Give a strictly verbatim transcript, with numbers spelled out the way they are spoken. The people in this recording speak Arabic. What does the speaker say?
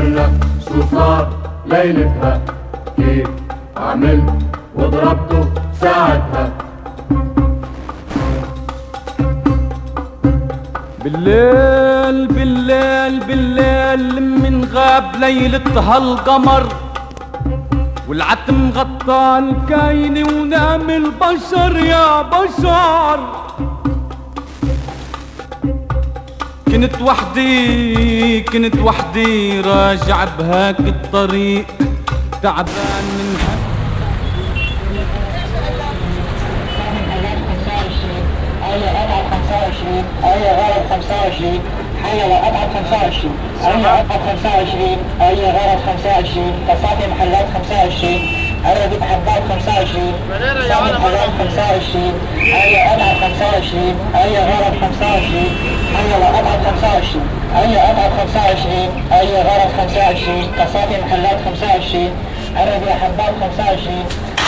سرك شو صار ليلتها، كيف عملت وضربته ساعتها. بالليل بالليل بالليل من غاب ليلة هالقمر، والعتم غطى الكاين ونام البشر يا بشر. كنت وحدي كنت وحدي راجع بهاك الطريق تعبان من هاك. أي أبعد خمسة وعشرين، أي غرض خمسة وعشرين، حي أبعد خمسة وعشرين، أي أبعد خمسة وعشرين، أي غرض خمسة وعشرين، تصافي محلات خمسة وعشرين، أي بيت حبات خمسة وعشرين، تصافي محلات خمسة وعشرين، أي أبعد خمسة وعشرين، أي غرض خمسة وعشرين، حي أبعد خمسة وعشرين، أي أبعد خمسة وعشرين، أي غرض خمسة وعشرين، تصافي محلات خمسة وعشرين، أي بيت حبات خمسة وعشرين.